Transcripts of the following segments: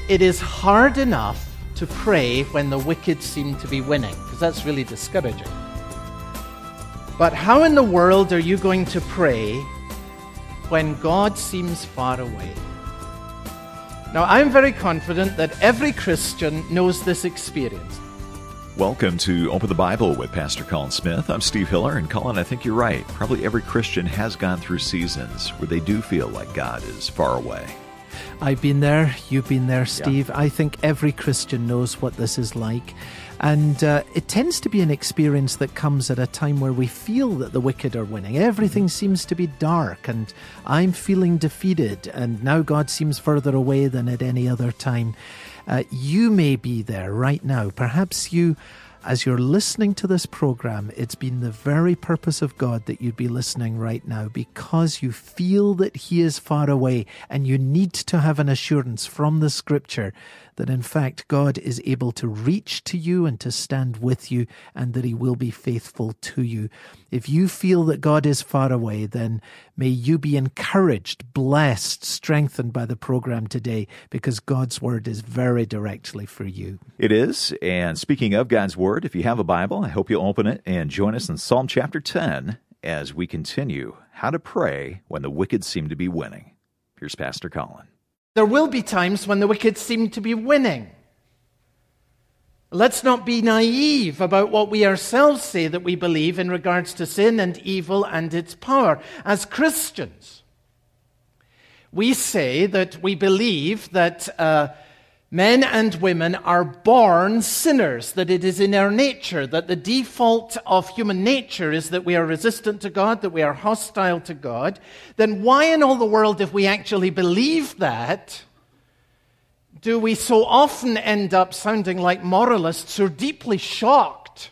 It is hard enough to pray when the wicked seem to be winning, because that's really discouraging. But how in the world are you going to pray when God seems far away? Now, I'm very confident that every Christian knows this experience. Welcome to Open the Bible with Pastor Colin Smith. I'm Steve Hiller, and Colin, I think you're right. Probably every Christian has gone through seasons where they do feel like God is far away. I've been there, you've been there, Steve. Yeah. I think every Christian knows what this is like. And it tends to be an experience that comes at a time where we feel that the wicked are winning. Everything seems to be dark, and I'm feeling defeated, and now God seems further away than at any other time. You may be there right now. Perhaps you, as you're listening to this program, it's been the very purpose of God that you'd be listening right now, because you feel that He is far away, and you need to have an assurance from the Scripture that in fact God is able to reach to you and to stand with you, and that He will be faithful to you. If you feel that God is far away, then may you be encouraged, blessed, strengthened by the program today, because God's Word is very directly for you. It is, and speaking of God's Word, if you have a Bible, I hope you'll open it and join us in Psalm chapter 10 as we continue how to pray when the wicked seem to be winning. Here's Pastor Colin. There will be times when the wicked seem to be winning. Let's not be naive about what we ourselves say that we believe in regards to sin and evil and its power. As Christians, we say that we believe that men and women are born sinners, that it is in our nature, that the default of human nature is that we are resistant to God, that we are hostile to God. Then why in all the world, if we actually believe that, do we so often end up sounding like moralists who are deeply shocked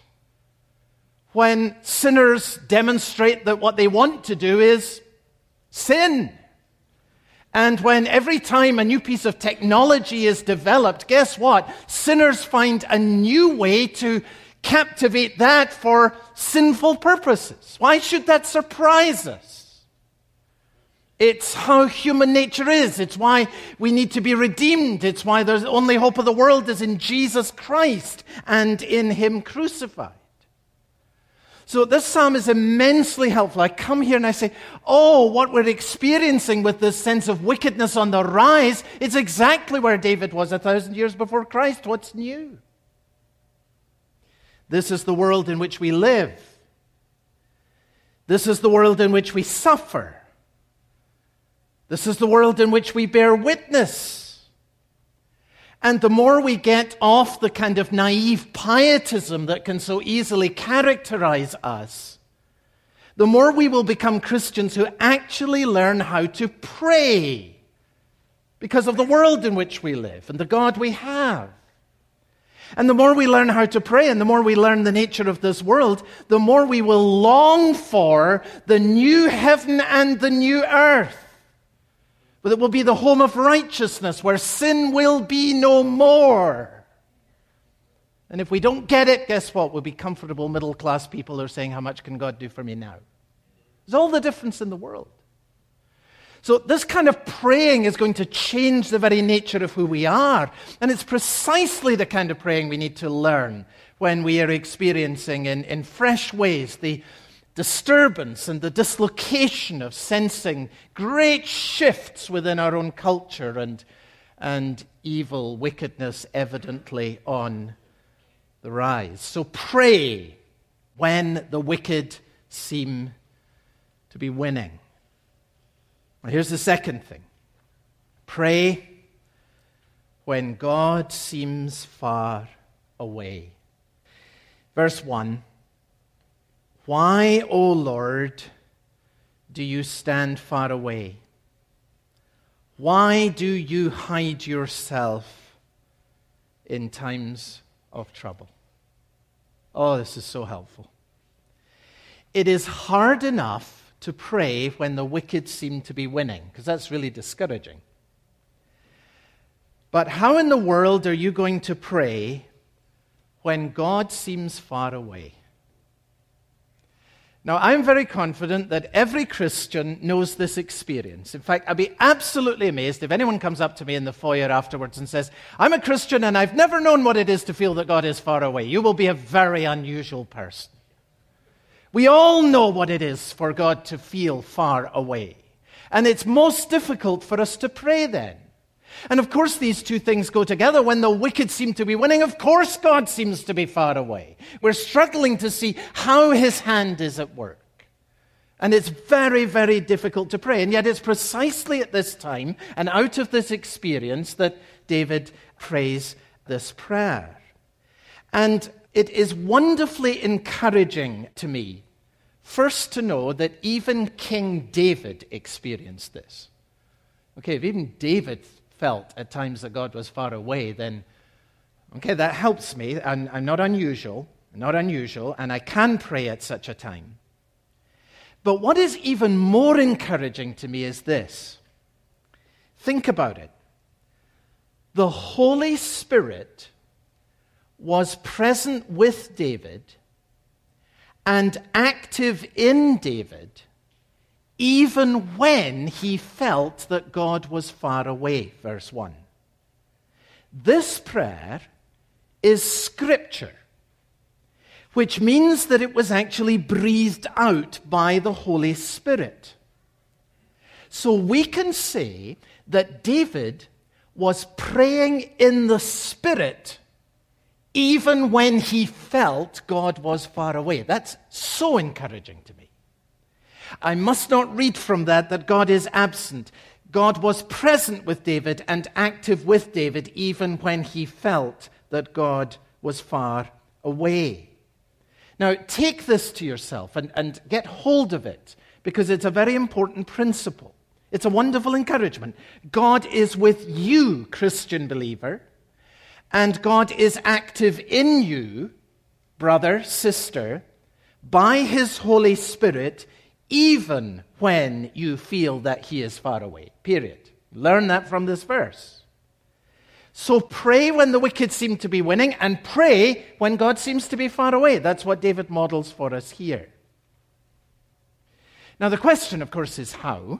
when sinners demonstrate that what they want to do is sin? And when every time a new piece of technology is developed, guess what? Sinners find a new way to captivate that for sinful purposes. Why should that surprise us? It's how human nature is. It's why we need to be redeemed. It's why the only hope of the world is in Jesus Christ and in Him crucified. So this psalm is immensely helpful. I come here and I say, what we're experiencing with this sense of wickedness on the rise is exactly where David was 1,000 years before Christ. What's new? This is the world in which we live. This is the world in which we suffer. This is the world in which we bear witness. And the more we get off the kind of naive pietism that can so easily characterize us, the more we will become Christians who actually learn how to pray because of the world in which we live and the God we have. And the more we learn how to pray and the more we learn the nature of this world, the more we will long for the new heaven and the new earth. But it will be the home of righteousness where sin will be no more. And if we don't get it, guess what? We'll be comfortable middle-class people who are saying, how much can God do for me now? There's all the difference in the world. So this kind of praying is going to change the very nature of who we are. And it's precisely the kind of praying we need to learn when we are experiencing in fresh ways the disturbance and the dislocation of sensing great shifts within our own culture and evil, wickedness evidently on the rise. So pray when the wicked seem to be winning. Now here's the second thing. Pray when God seems far away. Verse 1. Why, O Lord, do you stand far away? Why do you hide yourself in times of trouble? Oh, this is so helpful. It is hard enough to pray when the wicked seem to be winning, because that's really discouraging. But how in the world are you going to pray when God seems far away? Now, I'm very confident that every Christian knows this experience. In fact, I'd be absolutely amazed if anyone comes up to me in the foyer afterwards and says, I'm a Christian and I've never known what it is to feel that God is far away. You will be a very unusual person. We all know what it is for God to feel far away. And it's most difficult for us to pray then. And of course these two things go together. When the wicked seem to be winning, of course God seems to be far away. We're struggling to see how his hand is at work. And it's very, very difficult to pray. And yet it's precisely at this time and out of this experience that David prays this prayer. And it is wonderfully encouraging to me, first to know that even King David experienced this. Okay, if even David felt at times that God was far away, then, okay, that helps me. I'm not unusual, and I can pray at such a time. But what is even more encouraging to me is this. Think about it. The Holy Spirit was present with David and active in David even when he felt that God was far away, verse 1. This prayer is Scripture, which means that it was actually breathed out by the Holy Spirit. So we can say that David was praying in the Spirit even when he felt God was far away. That's so encouraging to me. I must not read from that God is absent. God was present with David and active with David even when he felt that God was far away. Now, take this to yourself and get hold of it, because it's a very important principle. It's a wonderful encouragement. God is with you, Christian believer, and God is active in you, brother, sister, by his Holy Spirit, even when you feel that he is far away. Period. Learn that from this verse. So pray when the wicked seem to be winning, and pray when God seems to be far away. That's what David models for us here. Now the question, of course, is how.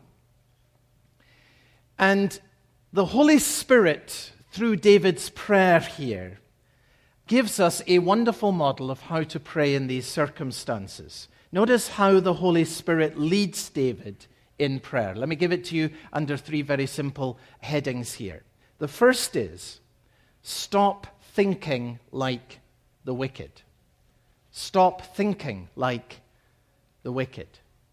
And the Holy Spirit, through David's prayer here, gives us a wonderful model of how to pray in these circumstances. Notice how the Holy Spirit leads David in prayer. Let me give it to you under three very simple headings here. The first is, stop thinking like the wicked. Stop thinking like the wicked.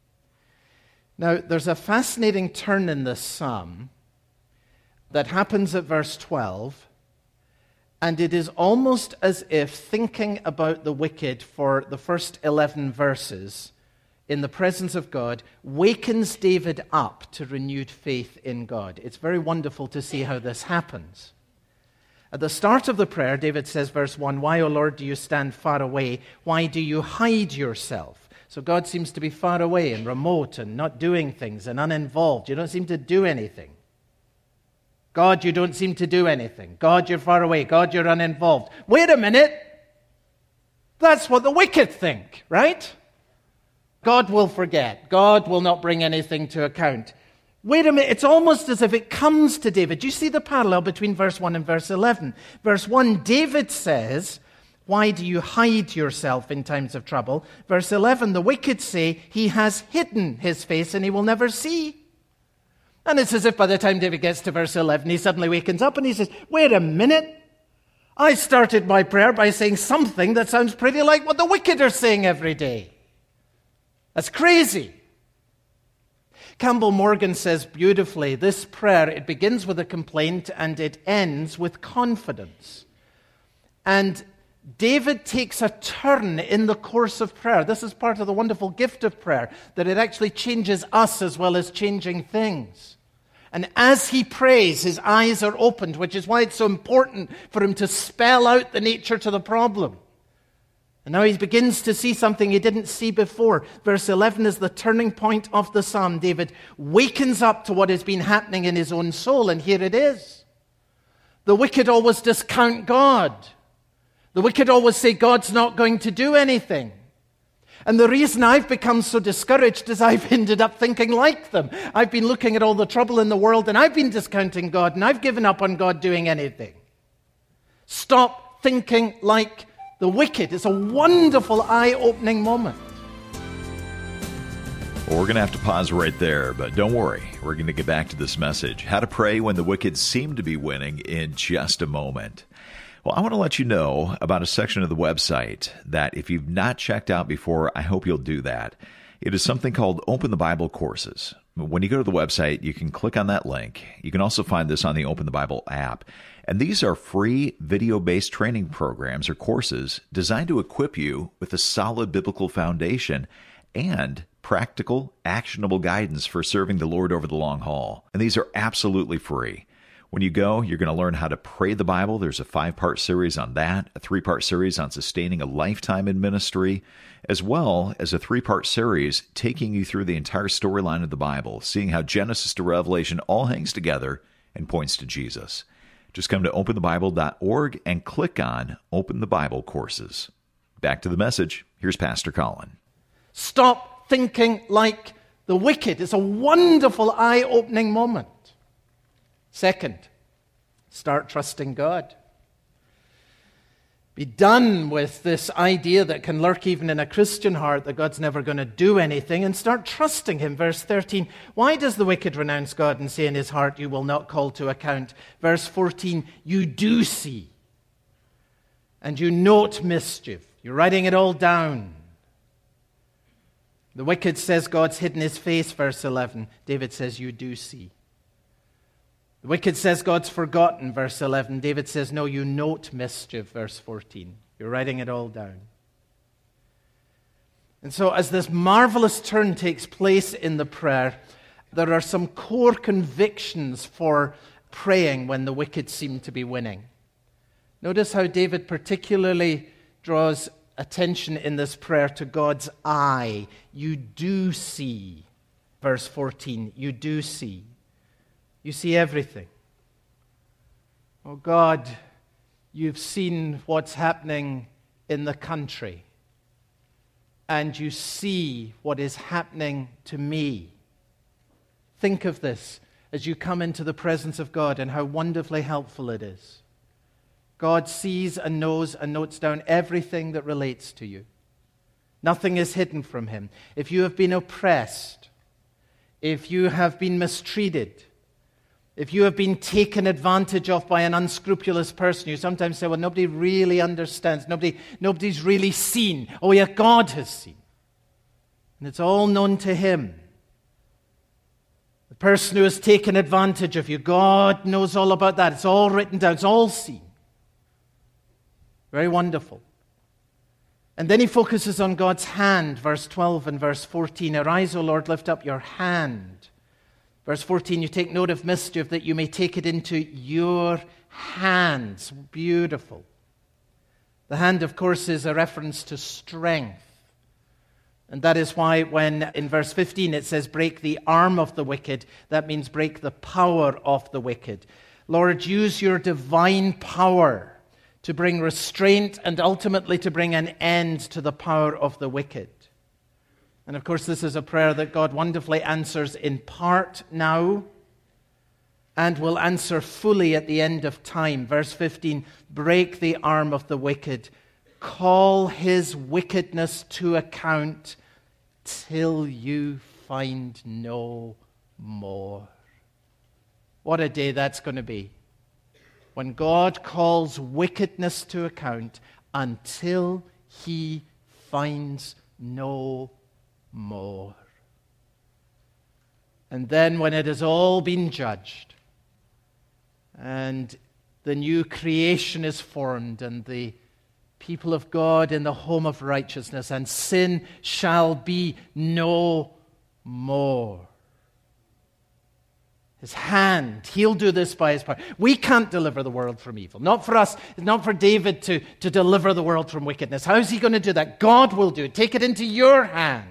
Now, there's a fascinating turn in this psalm that happens at verse 12, and it is almost as if thinking about the wicked for the first 11 verses in the presence of God wakens David up to renewed faith in God. It's very wonderful to see how this happens. At the start of the prayer, David says, verse 1, "Why, O Lord, do you stand far away? Why do you hide yourself?" So God seems to be far away and remote and not doing things and uninvolved. You don't seem to do anything. God, you don't seem to do anything. God, you're far away. God, you're uninvolved. Wait a minute. That's what the wicked think, right? God will forget. God will not bring anything to account. Wait a minute. It's almost as if it comes to David. Do you see the parallel between verse 1 and verse 11? Verse 1, David says, "Why do you hide yourself in times of trouble?" Verse 11, the wicked say, "He has hidden his face and he will never see." And it's as if by the time David gets to verse 11, he suddenly wakens up and he says, wait a minute. I started my prayer by saying something that sounds pretty like what the wicked are saying every day. That's crazy. Campbell Morgan says beautifully, this prayer, it begins with a complaint and it ends with confidence. And David takes a turn in the course of prayer. This is part of the wonderful gift of prayer, that it actually changes us as well as changing things. And as he prays, his eyes are opened, which is why it's so important for him to spell out the nature to the problem. And now he begins to see something he didn't see before. Verse 11 is the turning point of the psalm. David wakens up to what has been happening in his own soul, and here it is. The wicked always discount God. The wicked always say God's not going to do anything. And the reason I've become so discouraged is I've ended up thinking like them. I've been looking at all the trouble in the world, and I've been discounting God, and I've given up on God doing anything. Stop thinking like the wicked. It's a wonderful, eye-opening moment. Well, we're going to have to pause right there, but don't worry. We're going to get back to this message, how to pray when the wicked seem to be winning, in just a moment. Well, I want to let you know about a section of the website that if you've not checked out before, I hope you'll do that. It is something called Open the Bible Courses. When you go to the website, you can click on that link. You can also find this on the Open the Bible app. And these are free video-based training programs or courses designed to equip you with a solid biblical foundation and practical, actionable guidance for serving the Lord over the long haul. And these are absolutely free. When you go, you're going to learn how to pray the Bible. There's a 5-part series on that, a 3-part series on sustaining a lifetime in ministry, as well as a 3-part series taking you through the entire storyline of the Bible, seeing how Genesis to Revelation all hangs together and points to Jesus. Just come to openthebible.org and click on Open the Bible Courses. Back to the message. Here's Pastor Colin. Stop thinking like the wicked. It's a wonderful, eye-opening moment. Second, start trusting God. Be done with this idea that can lurk even in a Christian heart that God's never going to do anything, and start trusting Him. Verse 13, why does the wicked renounce God and say in his heart, you will not call to account? Verse 14, you do see, and you note mischief. You're writing it all down. The wicked says God's hidden his face, verse 11. David says, you do see. The wicked says God's forgotten, verse 11. David says, no, you note mischief, verse 14. You're writing it all down. And so as this marvelous turn takes place in the prayer, there are some core convictions for praying when the wicked seem to be winning. Notice how David particularly draws attention in this prayer to God's eye. You do see, verse 14, you do see. You see everything. Oh God, you've seen what's happening in the country, and you see what is happening to me. Think of this as you come into the presence of God and how wonderfully helpful it is. God sees and knows and notes down everything that relates to you. Nothing is hidden from Him. If you have been oppressed, if you have been mistreated, if you have been taken advantage of by an unscrupulous person, you sometimes say, well, nobody really understands. Nobody's really seen. Oh, yeah, God has seen. And it's all known to Him. The person who has taken advantage of you, God knows all about that. It's all written down. It's all seen. Very wonderful. And then he focuses on God's hand, verse 12 and verse 14. Arise, O Lord, lift up your hand. Verse 14, you take note of mischief that you may take it into your hands. Beautiful. The hand, of course, is a reference to strength. And that is why when in verse 15 it says, break the arm of the wicked, that means break the power of the wicked. Lord, use your divine power to bring restraint and ultimately to bring an end to the power of the wicked. And of course, this is a prayer that God wonderfully answers in part now and will answer fully at the end of time. Verse 15, break the arm of the wicked. Call his wickedness to account till you find no more. What a day that's going to be. When God calls wickedness to account until He finds no more. And then when it has all been judged and the new creation is formed and the people of God in the home of righteousness, and sin shall be no more. His hand, He'll do this by His power. We can't deliver the world from evil. Not for us, not for David to deliver the world from wickedness. How is He going to do that? God will do it. Take it into your hand.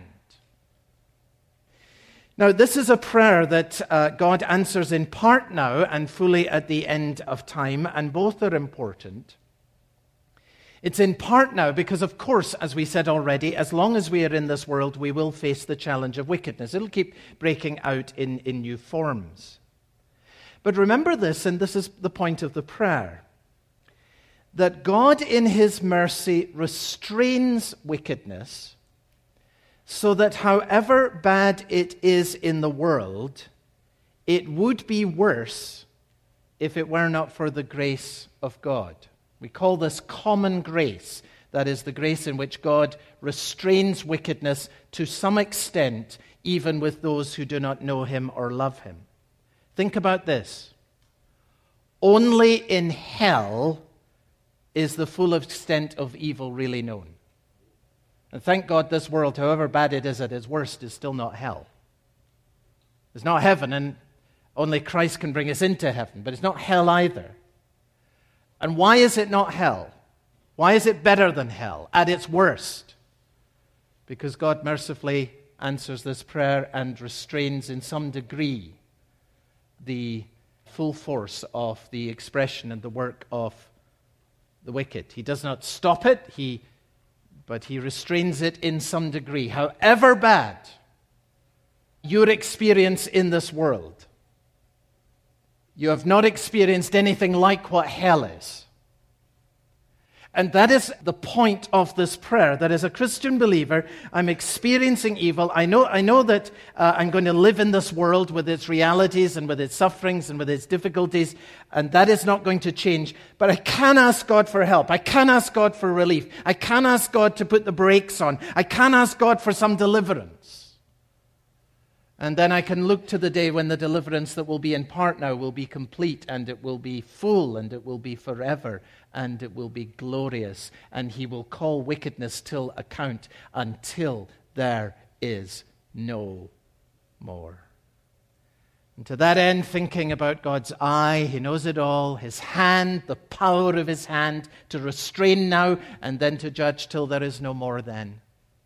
Now, this is a prayer that God answers in part now and fully at the end of time, and both are important. It's in part now because, of course, as we said already, as long as we are in this world, we will face the challenge of wickedness. It'll keep breaking out in new forms. But remember this, and this is the point of the prayer, that God in his mercy restrains wickedness so that however bad it is in the world, it would be worse if it were not for the grace of God. We call this common grace. That is the grace in which God restrains wickedness to some extent, even with those who do not know him or love him. Think about this. Only in hell is the full extent of evil really known. And thank God this world, however bad it is at its worst, is still not hell. It's not heaven, and only Christ can bring us into heaven, but it's not hell either. And why is it not hell? Why is it better than hell at its worst? Because God mercifully answers this prayer and restrains in some degree the full force of the expression and the work of the wicked. He does not stop it, but he restrains it in some degree. However bad your experience in this world, you have not experienced anything like what hell is. And that is the point of this prayer, that as a Christian believer, I'm experiencing evil. I know that I'm going to live in this world with its realities and with its sufferings and with its difficulties, and that is not going to change. But I can ask God for help. I can ask God for relief. I can ask God to put the brakes on. I can ask God for some deliverance. And then I can look to the day when the deliverance that will be in part now will be complete, and it will be full, and it will be forever, and it will be glorious. And he will call wickedness to account until there is no more. And to that end, thinking about God's eye, he knows it all, his hand, the power of his hand to restrain now and then to judge till there is no more then.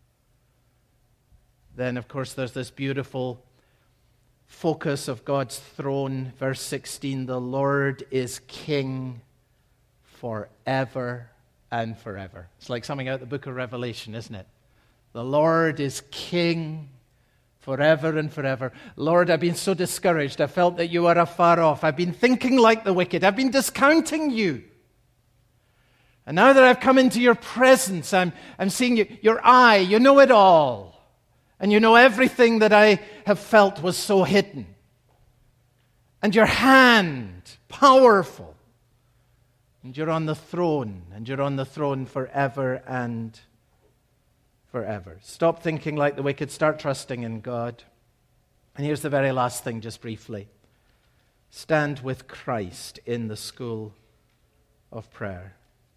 Then, of course, there's this beautiful focus of God's throne. Verse 16, the Lord is king forever and forever. It's like something out of the book of Revelation, isn't it? The Lord is king forever and forever. Lord, I've been so discouraged. I felt that you are afar off. I've been thinking like the wicked. I've been discounting you. And now that I've come into your presence, I'm seeing you, your eye, you know it all. And you know everything that I have felt was so hidden. And your hand, powerful. And you're on the throne. And you're on the throne forever and forever. Stop thinking like the wicked. Start trusting in God. And here's the very last thing, just briefly. Stand with Christ in the school of prayer.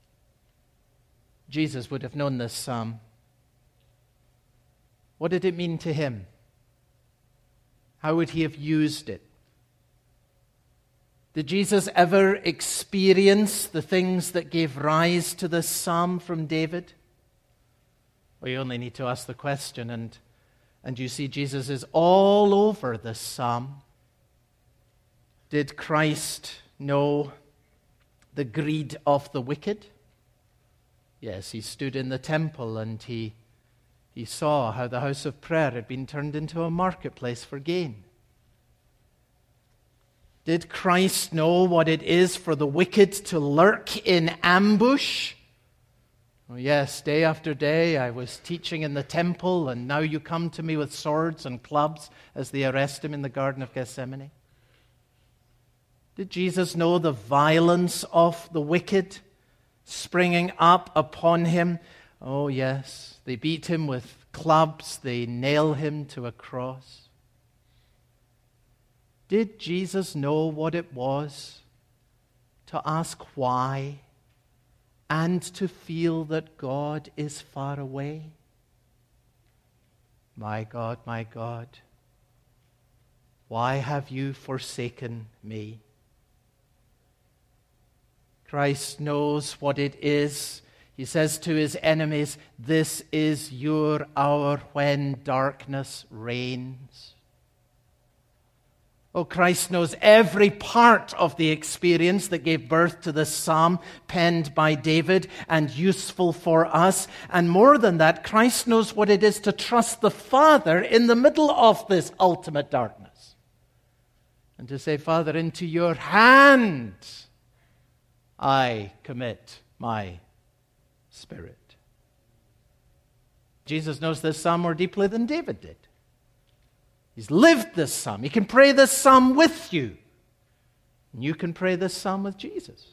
Jesus would have known this psalm. What did it mean to him? How would he have used it? Did Jesus ever experience the things that gave rise to this psalm from David? Well, you only need to ask the question, and you see Jesus is all over this psalm. Did Christ know the greed of the wicked? Yes, he stood in the temple and he saw how the house of prayer had been turned into a marketplace for gain. Did Christ know what it is for the wicked to lurk in ambush? Oh yes, day after day I was teaching in the temple, and now you come to me with swords and clubs as they arrest him in the Garden of Gethsemane. Did Jesus know the violence of the wicked springing up upon him? Oh yes. They beat him with clubs. They nail him to a cross. Did Jesus know what it was to ask why and to feel that God is far away? My God, why have you forsaken me? Christ knows what it is. He says to his enemies, this is your hour when darkness reigns. Oh, Christ knows every part of the experience that gave birth to this psalm penned by David and useful for us. And more than that, Christ knows what it is to trust the Father in the middle of this ultimate darkness. And to say, Father, into your hands I commit my spirit. Jesus knows this psalm more deeply than David did. He's lived this psalm. He can pray this psalm with you. And you can pray this psalm with Jesus.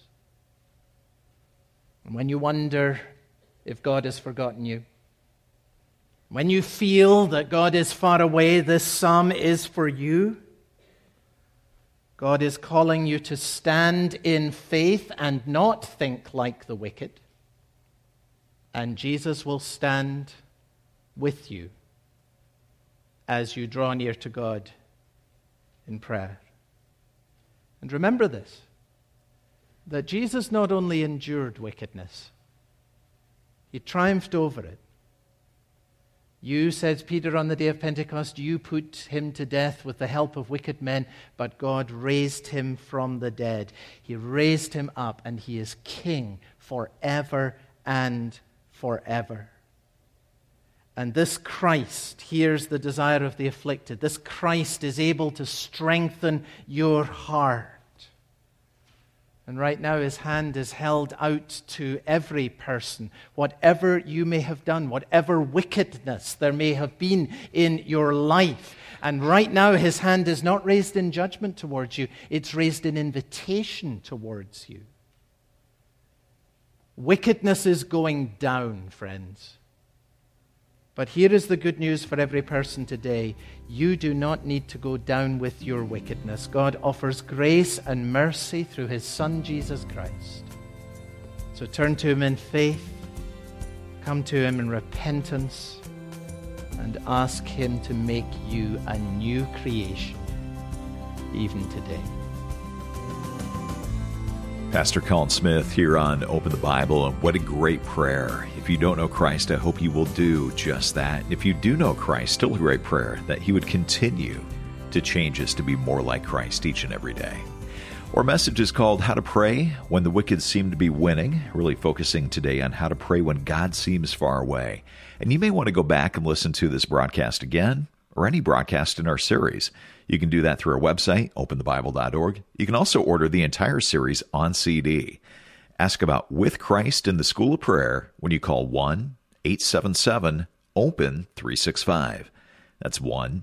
And when you wonder if God has forgotten you, when you feel that God is far away, this psalm is for you. God is calling you to stand in faith and not think like the wicked. And Jesus will stand with you as you draw near to God in prayer. And remember this, that Jesus not only endured wickedness, he triumphed over it. You, says Peter on the day of Pentecost, you put him to death with the help of wicked men, but God raised him from the dead. He raised him up, and he is king forever and forever. And this Christ hears the desire of the afflicted. This Christ is able to strengthen your heart. And right now his hand is held out to every person. Whatever you may have done, whatever wickedness there may have been in your life. And right now his hand is not raised in judgment towards you. It's raised in invitation towards you. Wickedness is going down, friends. But here is the good news for every person today. You do not need to go down with your wickedness. God offers grace and mercy through his Son, Jesus Christ. So turn to him in faith, come to him in repentance, and ask him to make you a new creation, even today. Pastor Colin Smith here on Open the Bible, and what a great prayer. If you don't know Christ, I hope you will do just that. And if you do know Christ, still a great prayer that he would continue to change us to be more like Christ each and every day. Our message is called How to Pray When the Wicked Seem to Be Winning, really focusing today on how to pray when God seems far away. And you may want to go back and listen to this broadcast again, or any broadcast in our series. You can do that through our website, openthebible.org. You can also order the entire series on CD. Ask about With Christ in the School of Prayer when you call 1-877-OPEN-365. That's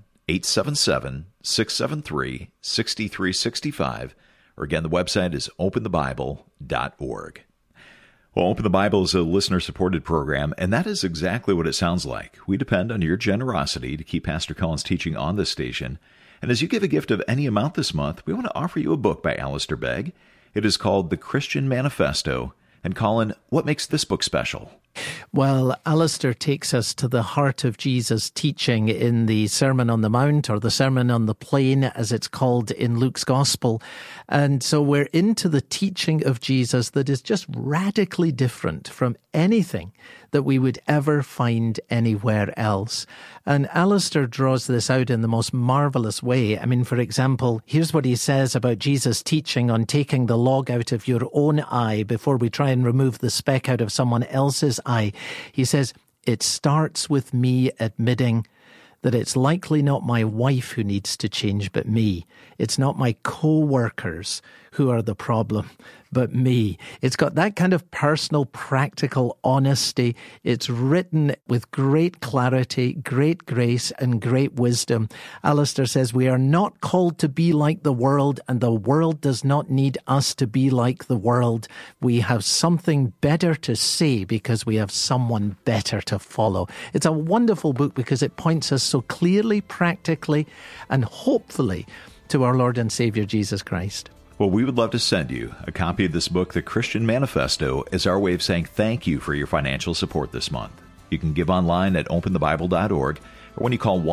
1-877-673-6365. Or again, the website is openthebible.org. Well, Open the Bible is a listener-supported program, and that is exactly what it sounds like. We depend on your generosity to keep Pastor Colin's teaching on this station. And as you give a gift of any amount this month, we want to offer you a book by Alistair Begg. It is called The Christian Manifesto. And Colin, what makes this book special? Well, Alistair takes us to the heart of Jesus' teaching in the Sermon on the Mount, or the Sermon on the Plain, as it's called in Luke's Gospel. And so we're into the teaching of Jesus that is just radically different from anything that we would ever find anywhere else. And Alistair draws this out in the most marvelous way. I mean, for example, here's what he says about Jesus' teaching on taking the log out of your own eye before we try and remove the speck out of someone else's eye. He says, it starts with me admitting that it's likely not my wife who needs to change, but me. It's not my co-workers who are the problem, but me. It's got that kind of personal, practical honesty. It's written with great clarity, great grace, and great wisdom. Alistair says, we are not called to be like the world, and the world does not need us to be like the world. We have something better to say because we have someone better to follow. It's a wonderful book because it points us so clearly, practically, and hopefully to our Lord and Savior, Jesus Christ. Well, we would love to send you a copy of this book, The Christian Manifesto, as our way of saying thank you for your financial support this month. You can give online at openthebible.org, or when you call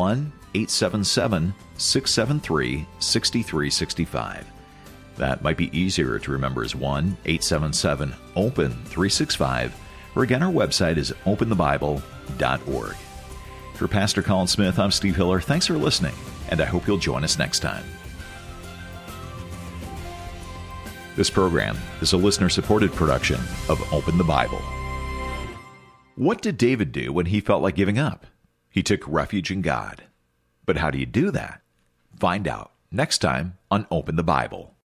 1-877-673-6365. That might be easier to remember as 1-877-OPEN-365, or again, our website is openthebible.org. For Pastor Colin Smith, I'm Steve Hiller. Thanks for listening, and I hope you'll join us next time. This program is a listener-supported production of Open the Bible. What did David do when he felt like giving up? He took refuge in God. But how do you do that? Find out next time on Open the Bible.